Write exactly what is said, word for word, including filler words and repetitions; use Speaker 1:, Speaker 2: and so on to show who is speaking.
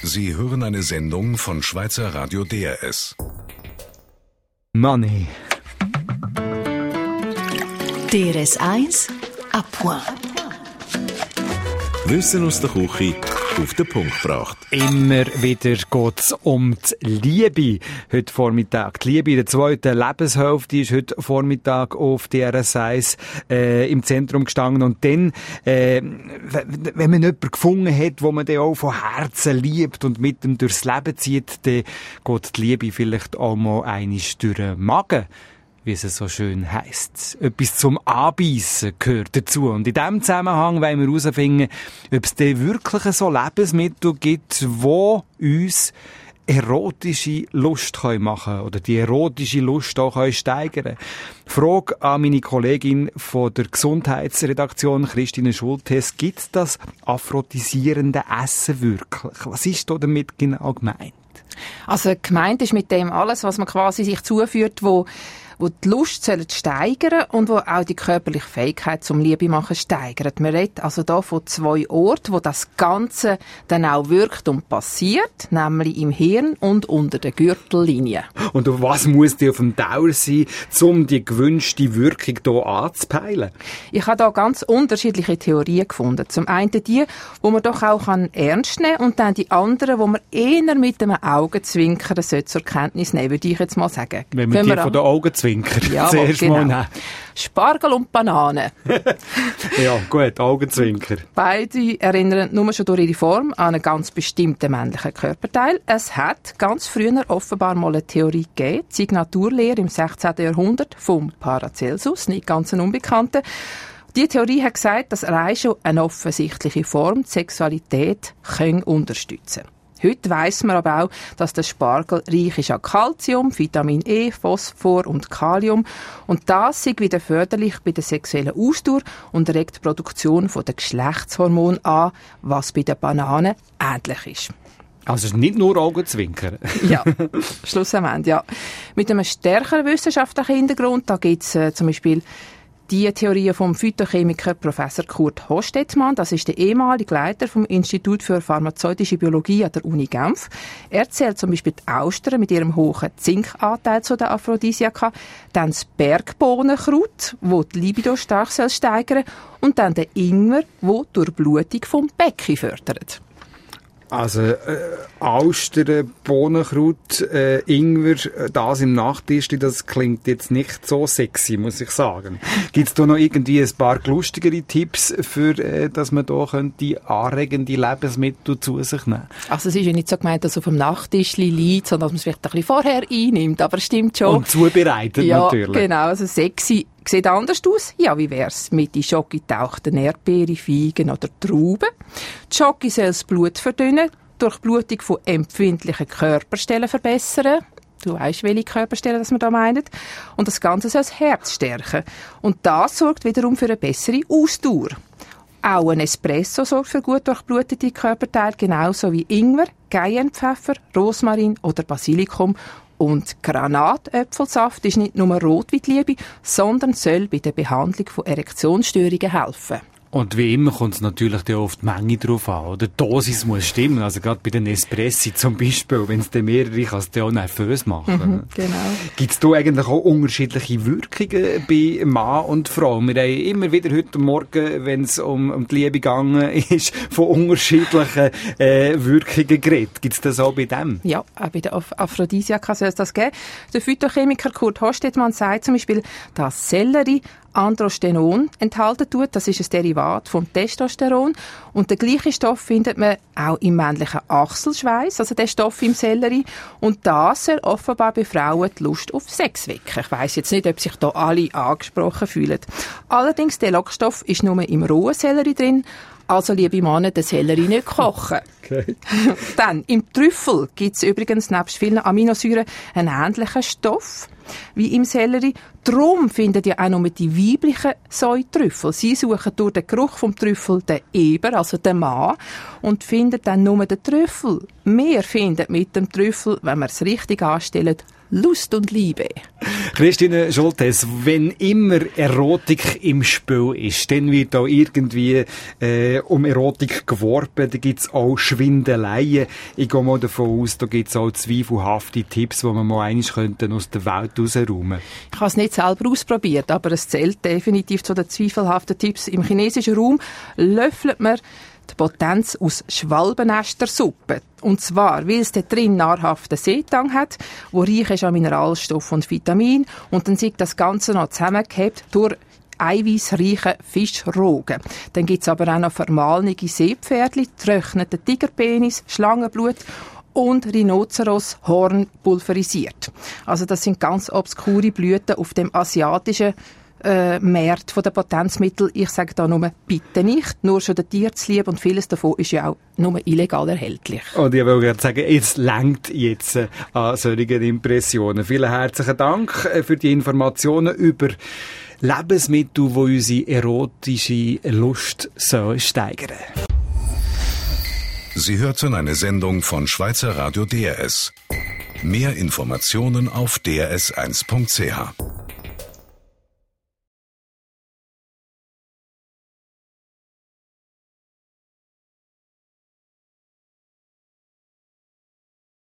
Speaker 1: Sie hören eine Sendung von Schweizer Radio D R S.
Speaker 2: Money.
Speaker 3: D R S eins à point.
Speaker 4: Wissen aus der Küche auf den Punkt gebracht.
Speaker 2: Immer wieder geht es um die Liebe. Heute Vormittag. Die Liebe in der zweiten Lebenshälfte ist heute Vormittag auf D R S eins äh, im Zentrum gestanden. Und dann, äh, wenn man jemanden gefunden hat, wo man dann auch von Herzen liebt und mit ihm durchs Leben zieht, dann geht die Liebe vielleicht auch mal einmal durch den Magen, wie es so schön heisst. Etwas zum Anbeissen gehört dazu. Und in diesem Zusammenhang wollen wir herausfinden, ob es denn wirklich so Lebensmittel gibt, die uns erotische Lust machen können oder die erotische Lust auch steigern können. Frage an meine Kollegin von der Gesundheitsredaktion, Christine Schultes: Gibt es das aphrodisierende Essen wirklich? Was ist da damit genau gemeint?
Speaker 5: Also gemeint ist mit dem alles, was man quasi sich zuführt, wo wo die Lust steigern und wo auch die körperliche Fähigkeit zum Liebe machen steigert. Man redet also hier von zwei Orten, wo das Ganze dann auch wirkt und passiert, nämlich im Hirn und unter der Gürtellinie.
Speaker 2: Und auf was muss die auf dem Dauer sein, um die gewünschte Wirkung hier anzupeilen?
Speaker 5: Ich habe da ganz unterschiedliche Theorien gefunden. Zum einen die, wo man doch auch ernst nehmen kann, und dann die anderen, wo man eher mit einem Augenzwinkern zur Kenntnis nehmen, würde ich jetzt mal sagen.
Speaker 2: Wenn man die von den Augenzwinkern
Speaker 5: ja,
Speaker 2: zuerst
Speaker 5: genau.
Speaker 2: mal nehmen.
Speaker 5: Spargel und Banane.
Speaker 2: Ja, gut, Augenzwinker.
Speaker 5: Beide erinnern nur schon durch ihre Form an einen ganz bestimmten männlichen Körperteil. Es hat ganz früher offenbar mal eine Theorie gegeben, die Signaturlehre im sechzehnten Jahrhundert vom Paracelsus, nicht ganz ein Unbekannter. Die Theorie hat gesagt, dass allein schon eine offensichtliche Form die Sexualität unterstützen kann. Heute weiss man aber auch, dass der Spargel reich ist an Calcium, Vitamin E, Phosphor und Kalium. Und das ist wieder förderlich bei der sexuellen Ausdauer und regt die Produktion der Geschlechtshormone an, was bei den Bananen ähnlich ist.
Speaker 2: Also es ist nicht nur Augenzwinkern.
Speaker 5: Ja, Schluss am Ende, ja. Mit einem stärkeren wissenschaftlichen Hintergrund, da gibt es äh, zum Beispiel die Theorie vom Phytochemiker Professor Kurt Hostetmann, das ist der ehemalige Leiter vom Institut für pharmazeutische Biologie an der Uni Genf. Er zählt zum Beispiel die Austern mit ihrem hohen Zinkanteil zu den Aphrodisiaka, dann das Bergbohnenkraut, wo die Libido stark steigern soll, und dann der Ingwer, wo die Durchblutung vom Becken fördert.
Speaker 2: Also äh, Austern, Bohnenkraut, äh, Ingwer, das im Nachtisch, das klingt jetzt nicht so sexy, muss ich sagen. Gibt es da noch irgendwie ein paar lustigere Tipps, für, äh, dass man da könnte anregende Lebensmittel zu sich nehmen?
Speaker 5: Also es ist ja nicht so gemeint, dass es auf dem Nachtisch liegt, sondern dass man es vielleicht ein bisschen vorher einnimmt, aber es stimmt schon.
Speaker 2: Und zubereitet
Speaker 5: ja,
Speaker 2: natürlich.
Speaker 5: Ja, genau, also sexy sieht anders aus. Ja, wie wär's mit die Schoki getauchten Erdbeeren, Feigen oder Trauben? Die Schoki soll das Blut verdünnen, durch Blutung von empfindlichen Körperstellen verbessern. Du weißt, welche Körperstellen das wir da meinen. Und das Ganze soll das Herz stärken. Und das sorgt wiederum für eine bessere Ausdauer. Auch ein Espresso sorgt für gut durchblutete Körperteile, genauso wie Ingwer, Cayennepfeffer, Rosmarin oder Basilikum. Und Granatäpfelsaft ist nicht nur rot wie die Liebe, sondern soll bei der Behandlung von Erektionsstörungen helfen.
Speaker 2: Und wie immer kommt es natürlich auf die Menge drauf an, oder? Die Dosis muss stimmen, also gerade bei den Espressi zum Beispiel, wenn es dann mehrere kann es dann auch nervös machen.
Speaker 5: Mhm, genau.
Speaker 2: Gibt es da eigentlich auch unterschiedliche Wirkungen bei Mann und Frau? Wir haben immer wieder heute Morgen, wenn es um, um die Liebe gegangen ist, von unterschiedlichen äh, Wirkungen geredet. Gibt es das auch bei dem?
Speaker 5: Ja, auch bei der Aphrodisiaka soll es das geben. Der Phytochemiker Kurt Hostetmann sagt zum Beispiel, dass Sellerie Androstenon enthalten tut. Das ist ein Derivat vom Testosteron. Und den gleichen Stoff findet man auch im männlichen Achselschweiß, also der Stoff im Sellerie. Und das soll offenbar bei Frauen die Lust auf Sex wecken. Ich weiss jetzt nicht, ob sich da alle angesprochen fühlen. Allerdings, der Lockstoff ist nur im rohen Sellerie drin. Also, liebe Männer, den Sellerie nicht kochen. Okay. Dann, im Trüffel gibt es übrigens nebst vielen Aminosäuren einen ähnlichen Stoff wie im Sellerie. Darum finden ja auch nur die weiblichen Säutrüffel. Sie suchen durch den Geruch vom Trüffel den Eber, also den Mann, und finden dann nur den Trüffel. Wir finden mit dem Trüffel, wenn wir es richtig anstellen, Lust und Liebe.
Speaker 2: Christine Schultes, wenn immer Erotik im Spiel ist, dann wird auch irgendwie äh, um Erotik geworben, da gibt's auch Schwindeleien. Ich gehe mal davon aus, da gibt's auch zweifelhafte Tipps, die man mal einmal könnten aus der Welt rausräumen.
Speaker 5: Ich habe es nicht selber ausprobiert, aber es zählt definitiv zu den zweifelhaften Tipps. Im chinesischen Raum löffelt man die Potenz aus Schwalbenästersuppe. Und zwar, weil es da drin nahrhaften Seetang hat, wo reich ist an Mineralstoffen und Vitaminen. Und dann sieht das Ganze noch zusammengehabt durch eiweißreiche Fischrogen. Dann gibt's aber auch noch vermahlene Seepferdli, getrockneten Tigerpenis, Schlangenblut und Rhinozeroshorn pulverisiert. Also das sind ganz obskure Blüten auf dem asiatischen Äh, Markt von der Potenzmittel. Ich sage da nur bitte nicht, nur schon der Tier zu lieb und vieles davon ist ja auch nur illegal erhältlich.
Speaker 2: Und ich will gerade sagen, es reicht jetzt äh, an solchen Impressionen. Vielen herzlichen Dank äh, für die Informationen über Lebensmittel, die unsere erotische Lust so steigern.
Speaker 1: Sie hörten eine Sendung von Schweizer Radio D R S. Mehr Informationen auf d r s eins punkt c h.